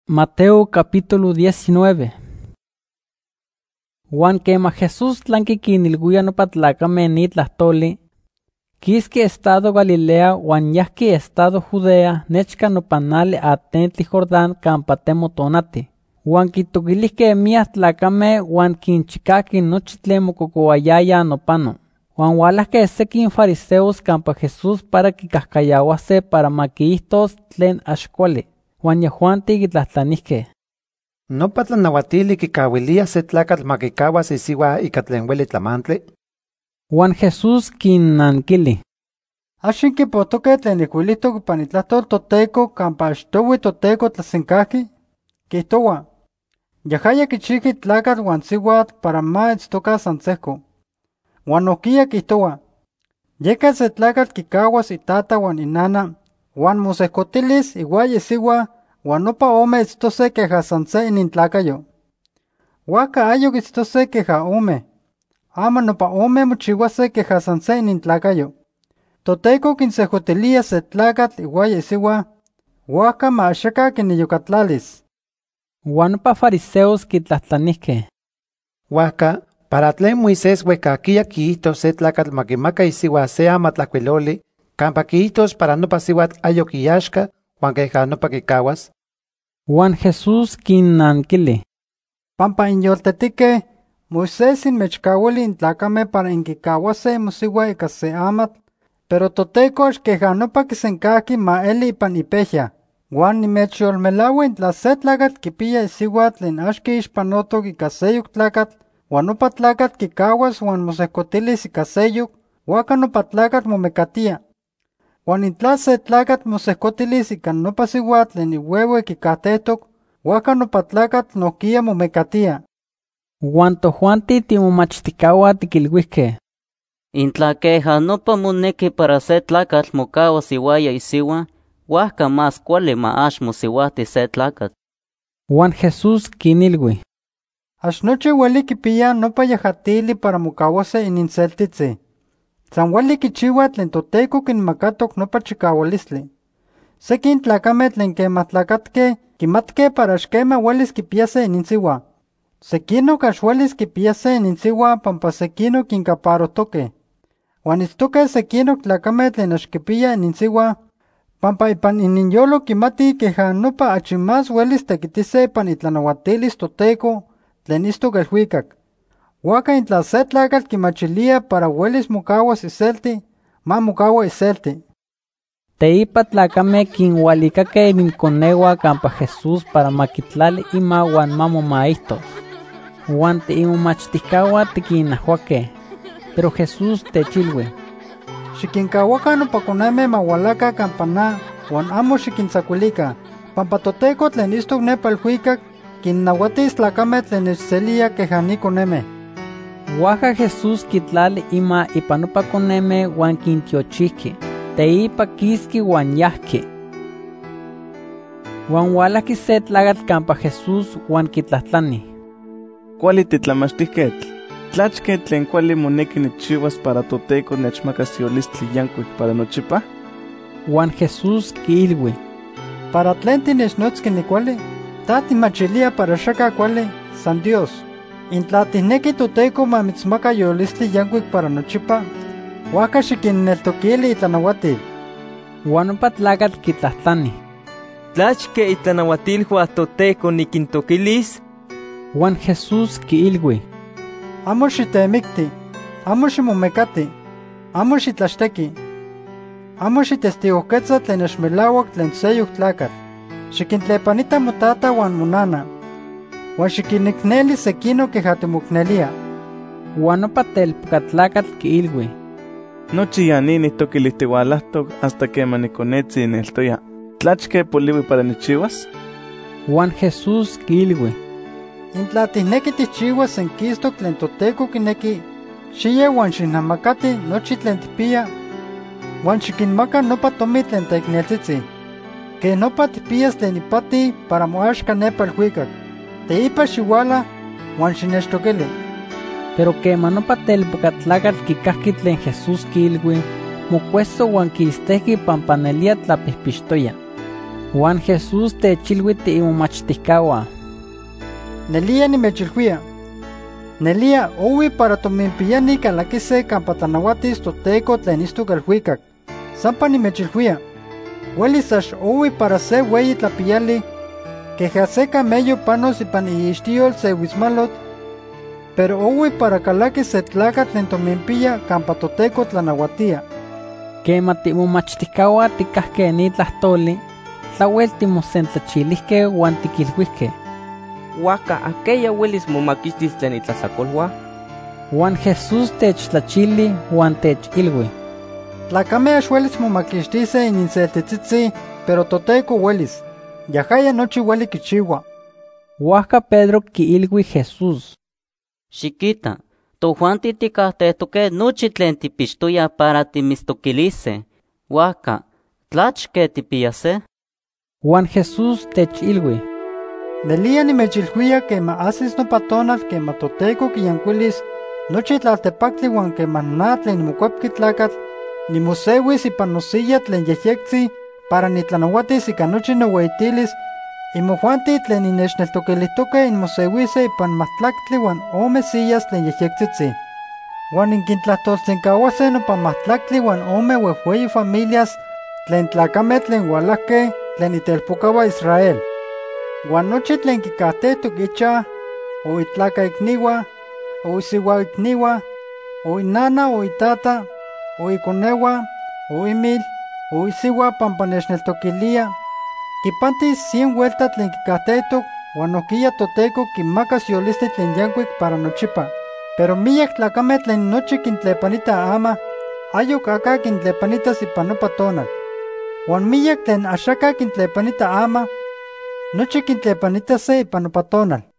Mateo capítulo 19. Juan quema Jesús tlanqui quinilhuia nopa tlacameh ni tlahtoli, quisqui estado Galilea huan yahqui estado Judea nechca nopa nali atentli Jordán campa temo tonati. Huan quitoquilihque miah tlacameh huan quinchicahqui nochi tlen mococouayaya nopano. Huan hualahque sequin fariseos campa Jesús para quicahcayauase para maquiihtos tlen axcuali. Huan yahuanti quitlahtlanihque: ¿Nopa tlanauatili quicauilia se tlacatl maquicahuas isiua ica tlen ueli tlamantli? Huan Jesús quinnanquili: ¿Axin quipohtoque tlen ihcuilihtoc ipan itlahtol Toteco campa achtohui Toteco tlasencahqui? Quihtoua: yahaya quichihqui tlacatl huan siuatl para ma itztocah san sehco. Huan nohquia quihtoua: yeca se tlacatl quicahuas itata huan inana, huan mosehcotilis iuaya isiua, huan nopa ome itztose queja san se inintlacayo. Huaca ayoc itztose queja ome, ama nopa ome mochiuase queja san se inintlacayo. Toteco quinsehcotilia se tlacatl iuaya isiua, huaca ma axaca quiniyocatlalis. Huan nopa fariseos quitlahtlanihque: Huaca, para tlen Moisés huecahquia quiihtos se tlacatl maquimaca isiua se amatlahcuiloli, campa quiihtos para nopa siuatl ayoc iyaxca huan queja nopa quicahuas. Huan Jesús quinnanquili: Pampa inyoltetique, Moisés inmechcahuili intlacameh para inquicahuase mosiua ica se amatl, pero Toteco axqueja nopa quisencahqui ma eli ipan ipehya. Huan nimechyolmelaua intla se tlacatl quipia isiua tlen axqui ixpanotoc ica seyoc tlacatl, huan nopa tlacatl quicahuas huan mosehcotilis ica seyoc, huaca nopa tlacatl momecatia. Huan intla se tlacatl mosehcotilis ica nopa siuatl tlen iuehue quicahtehtoc, huaca nopa tlacatl nohquia momecatia. Huan tojuanti timomachticauah tiquilhuihque: Intla queja nopa moneki para se tlacatl mocahuas iuaya isiua, huaca más cuali ma ax mosiuahti se tlacatl. Huan Jesús quinilhui: Axnochi ueli quipia nopa yajatili para mocahuase ininseltitzi. San ueli quichiua tlen Toteco quinmacatoc nopa chicaualistli. Sequin tlacameh tlen quemah tlacatque quimatque para axquema uelis quipiase ininsiua. Sequinoc ax uelis quipiase ininsiua pampa sequinoc quincaparohtoque. Huan itztoque sequinoc tlacameh tlen ax quipia ininsiua, pampa ipan ininyolo quimati queja nopa achi más uelis tequitise ipan itlanauatilis Toteco tlen istoc elhuicac. Huaca intla se tlacatl quimachilia para uelis mocahuas iselti, ma mocaua iselti. Teipa tlacameh quinhualicaque ininconehua campa Jesús para maquitlali ima huan ma momaihtos. Huan tiimomachticauah tiquinahuaque, pero Jesús techilhui: Xiquincahuaca nopa conemeh ma hualaca campa na, huan amo xiquintzacuilica, pampa Toteco tlen istoc nepa elhuicac quinnauatis tlacameh tlen nechselia queja ni conemeh. Huaca Jesús quitlali ima ipan nopa conemeh huan quintiochihqui. Teipa quisqui huan yahqui. Huan hualahqui se tlacatl campa Jesús huan quitlahtlanih: Cuali titlamachtihquetl, tlachque tlen cuali moneki nichiuas para Toteco nechmacas yolistli yancuic para nochipa? Huan Jesús quilhui: Para tlen tinechnotzqui nicuali, ta timachilia para xaca cuali, san Dios. Intla tihneki Toteco ma mitzmaca yolistli yancuic para nochipa, huaca xiquinneltoquili itlanauatil. Huan nopa tlacatl quitlahtlanih: ¿Tlachque itlanauatilhua Toteco niquintoquilis? Huan Jesús quilhui: Amo xitemicti, amo ximomecati, amo xitlaxtequi, amo xitestigojquetza tlen axmelauac tlen seyoc tlacatl, xiquintlepanita motata huan monana, huan xiquinicneli sequinoc queja timocnelia. Huan nopa telpocatlacatl quilhui: Nochi yanini toquilihtihualahtoc hasta quema niconetzi ineltoya. ¿Tlachque polihui para nichiuas? Huan Jesús quilhui: Intla tihneki tichiuas senquistoc tlen Toteco quinequi, xiye huan xinamacati nochi tlen tipia, huan xiquinmaca nopa tomi tlen teicneltzitzi. Que nopa tipias tlen ipati para moaxca nepa elhuicac. Teipa xiuala huan xinechtoquili. Pero quema nopa telpocatlacatl quicahqui tlen Jesús quilhui, mocueso huan quistehqui pampa nelia tlapihpixtoya. Juan Jesús techilui tiimomachtihkaua. Nelia nimechilhuia. Nelia owi para tominpiyani kalakise kampa tlanauatis toTeko tlen istok elhuikak. Sampa nimechilhuia. Uelis ax owi para se weyi tlapiyali, keja se camello panos ipan iixtiol se wismalot, pero owi para kalakis se tlakatl tlen tominpiya kampa toTeko tlanauatia. Quema tiimomachtihkaua tikahke ni tlahtoli, tlauel timosentlachilihke uan tikilhuihke. Huaca aquella huelis momaquistis tlen itlasacolhua. Juan Jesús techtlachili uan techilhui. Tlacame ax uelis momaquixtise ininseltitzitzi, pero toTeko uelis. Yahaya nochi ueli kichiua. Huaca Pedro kiilhui Jesús. Xiquita, tojuanti ticahtehtoque nochi tlen tipixtoya para timistoquilise. Huaca, tlachque tipiyase? Juan Jesús techilhui. Nelia nimechilhuia quema asis nopa tonal quema toTeko quiyancuilis nochi tlaltepactli uan quema na tlen nimocuepqui tlacatl nimosewis ipan nosilla tlen yehyectzi para nitlanauatis ika nochi noweitilis imojuanti tlen innechneltoquilihtoque inmosewise ipan mahtlactli uan ome sillas tlen yehyectzitzi. Uan inquintlahtoltzincauase nopa mahtlactli uan ome uejueyi familias tlen tlacame tlen ualahque tlen itelpocaua Israel. Uan nochi tlen kikahtehtok icha, o itlaca ikniua, o isiua ikniua, o inana o itata, o ikoneua, o imil, o isiua pampa nechneltoquilia, kipantis 100 vuelta tlen kikahtehtok, uan nohquiya toTeko kinmakas yolistli tlen yankuik para nochipa. Pero miyak tlacame tlen nochi kintlepanita ama, ayok aka kintlepanitas ipan nopa tonal. Uan miyak tlen axaka kintlepanita ama, nochi kintlepanitase ipan nopa tonal.